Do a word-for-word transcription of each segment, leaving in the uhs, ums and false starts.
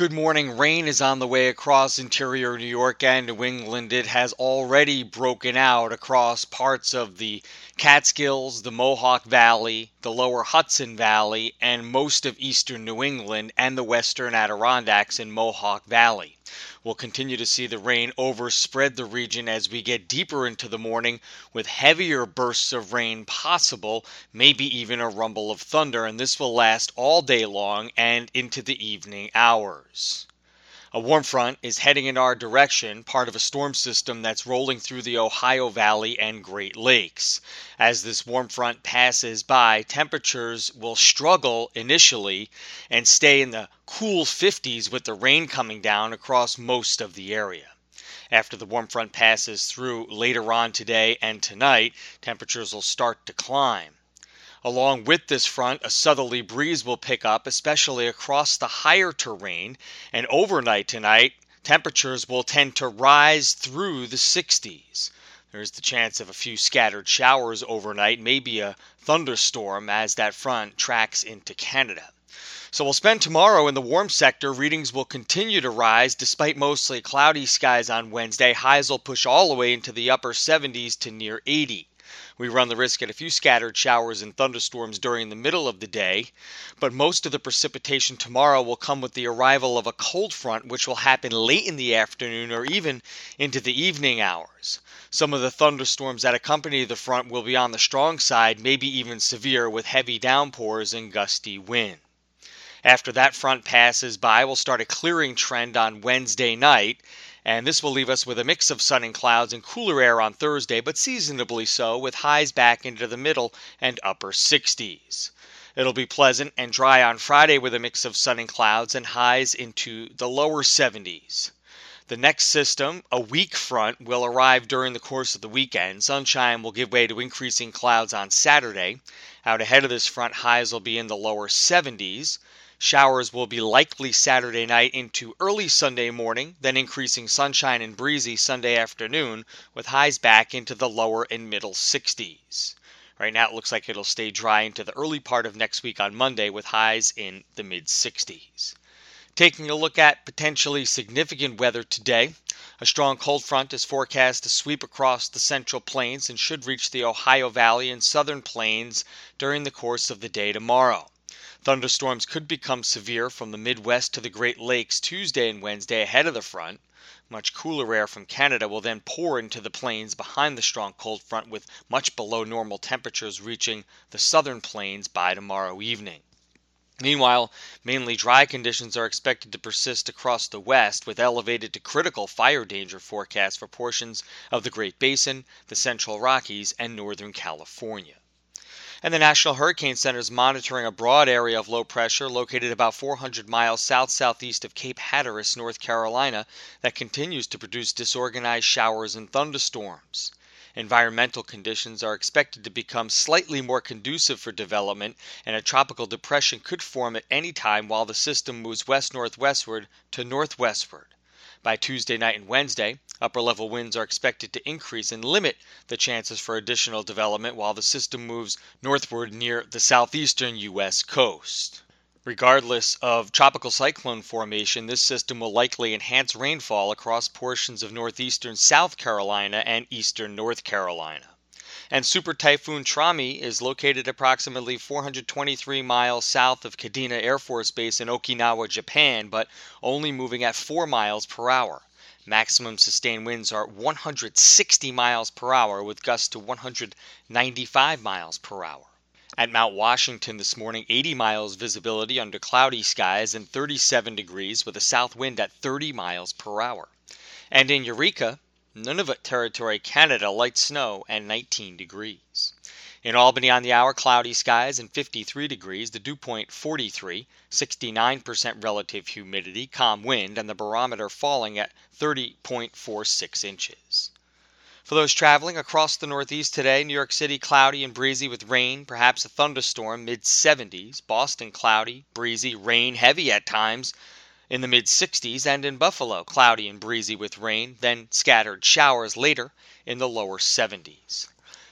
Good morning. Rain is on the way across interior New York and New England. It has already broken out across parts of the Catskills, the Mohawk Valley, the lower Hudson Valley, and most of eastern New England and the western Adirondacks and Mohawk Valley. We'll continue to see the rain overspread the region as we get deeper into the morning, with heavier bursts of rain possible, maybe even a rumble of thunder, and this will last all day long and into the evening hours. A warm front is heading in our direction, part of a storm system that's rolling through the Ohio Valley and Great Lakes. As this warm front passes by, temperatures will struggle initially and stay in the cool fifties with the rain coming down across most of the area. After the warm front passes through later on today and tonight, temperatures will start to climb. Along with this front, a southerly breeze will pick up, especially across the higher terrain, and overnight tonight, temperatures will tend to rise through the sixties. There's the chance of a few scattered showers overnight, maybe a thunderstorm as that front tracks into Canada. So we'll spend tomorrow in the warm sector. Readings will continue to rise despite mostly cloudy skies on Wednesday. Highs will push all the way into the upper seventies to near eighty. We run the risk at a few scattered showers and thunderstorms during the middle of the day, but most of the precipitation tomorrow will come with the arrival of a cold front, which will happen late in the afternoon or even into the evening hours. Some of the thunderstorms that accompany the front will be on the strong side, maybe even severe, with heavy downpours and gusty wind. After that front passes by, we'll start a clearing trend on Wednesday night, and this will leave us with a mix of sun and clouds and cooler air on Thursday, but seasonably so, with highs back into the middle and upper sixties. It'll be pleasant and dry on Friday with a mix of sun and clouds and highs into the lower seventies. The next system, a weak front, will arrive during the course of the weekend. Sunshine will give way to increasing clouds on Saturday. Out ahead of this front, highs will be in the lower seventies. Showers will be likely Saturday night into early Sunday morning, then increasing sunshine and breezy Sunday afternoon, with highs back into the lower and middle sixties. Right now it looks like it'll stay dry into the early part of next week on Monday, with highs in the mid sixties. Taking a look at potentially significant weather today, a strong cold front is forecast to sweep across the Central Plains and should reach the Ohio Valley and Southern Plains during the course of the day tomorrow. Thunderstorms could become severe from the Midwest to the Great Lakes Tuesday and Wednesday ahead of the front. Much cooler air from Canada will then pour into the plains behind the strong cold front, with much below normal temperatures reaching the southern plains by tomorrow evening. Meanwhile, mainly dry conditions are expected to persist across the west, with elevated to critical fire danger forecasts for portions of the Great Basin, the Central Rockies, and Northern California. And the National Hurricane Center is monitoring a broad area of low pressure located about four hundred miles south-southeast of Cape Hatteras, North Carolina, that continues to produce disorganized showers and thunderstorms. Environmental conditions are expected to become slightly more conducive for development, and a tropical depression could form at any time while the system moves west-northwestward to northwestward. By Tuesday night and Wednesday, upper-level winds are expected to increase and limit the chances for additional development while the system moves northward near the southeastern U S coast. Regardless of tropical cyclone formation, this system will likely enhance rainfall across portions of northeastern South Carolina and eastern North Carolina. And Super Typhoon Trami is located approximately four hundred twenty-three miles south of Kadena Air Force Base in Okinawa, Japan, but only moving at four miles per hour. Maximum sustained winds are one hundred sixty miles per hour, with gusts to one hundred ninety-five miles per hour. At Mount Washington this morning, eighty miles visibility under cloudy skies and thirty-seven degrees, with a south wind at thirty miles per hour. And in Eureka, Nunavut Territory, Canada, light snow and nineteen degrees. In Albany on the hour, cloudy skies and fifty-three degrees, the dew point forty-three, sixty-nine percent relative humidity, calm wind, and the barometer falling at thirty point four six inches. For those traveling across the Northeast today, New York City cloudy and breezy with rain, perhaps a thunderstorm, mid seventies. Boston cloudy, breezy, rain, heavy at times, in the mid sixties, and in Buffalo, cloudy and breezy with rain, then scattered showers later in the lower seventies.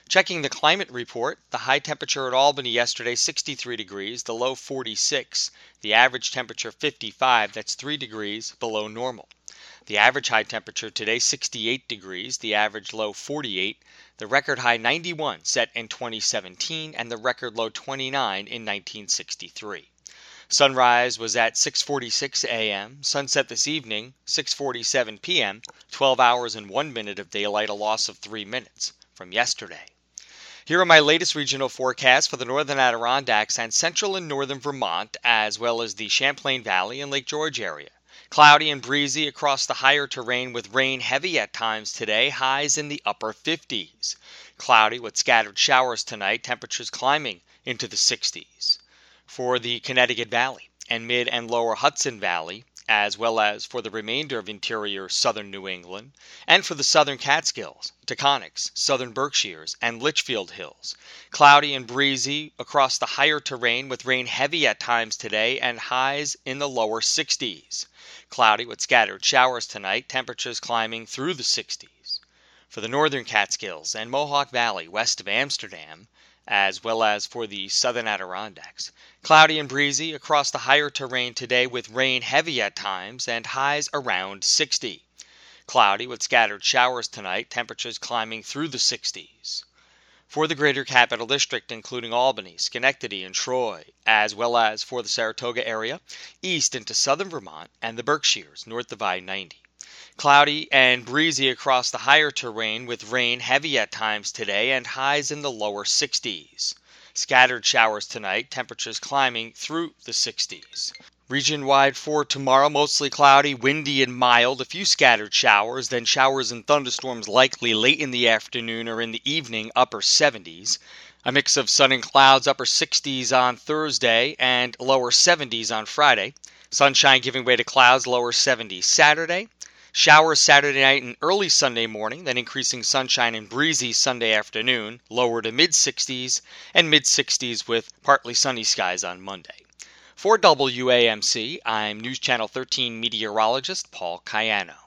Checking the climate report, the high temperature at Albany yesterday, sixty-three degrees, the low forty-six, the average temperature fifty-five, that's three degrees below normal. The average high temperature today, sixty-eight degrees, the average low forty-eight, the record high ninety-one set in twenty seventeen, and the record low twenty-nine in nineteen sixty-three. Sunrise was at six forty-six a m, sunset this evening, six forty-seven p m, twelve hours and one minute of daylight, a loss of three minutes from yesterday. Here are my latest regional forecasts for the northern Adirondacks and central and northern Vermont, as well as the Champlain Valley and Lake George area. Cloudy and breezy across the higher terrain with rain heavy at times today, highs in the upper fifties. Cloudy with scattered showers tonight, temperatures climbing into the sixties. For the Connecticut Valley and mid and lower Hudson Valley, as well as for the remainder of interior southern New England, and for the southern Catskills, Taconics, southern Berkshires, and Litchfield Hills. Cloudy and breezy across the higher terrain with rain heavy at times today and highs in the lower sixties. Cloudy with scattered showers tonight, temperatures climbing through the sixties. For the northern Catskills and Mohawk Valley west of Amsterdam, as well as for the southern Adirondacks. Cloudy and breezy across the higher terrain today with rain heavy at times and highs around sixty. Cloudy with scattered showers tonight, temperatures climbing through the sixties. For the greater capital district, including Albany, Schenectady, and Troy, as well as for the Saratoga area, east into southern Vermont and the Berkshires, north of I ninety. Cloudy and breezy across the higher terrain with rain heavy at times today and highs in the lower sixties. Scattered showers tonight, temperatures climbing through the sixties. Region-wide for tomorrow, mostly cloudy, windy, and mild. A few scattered showers, then showers and thunderstorms likely late in the afternoon or in the evening, upper seventies. A mix of sun and clouds, upper sixties on Thursday and lower seventies on Friday. Sunshine giving way to clouds, lower seventies Saturday. Showers Saturday night and early Sunday morning, then increasing sunshine and breezy Sunday afternoon, lower to mid-sixties, and mid-sixties with partly sunny skies on Monday. For W A M C, I'm News Channel thirteen meteorologist Paul Cayano.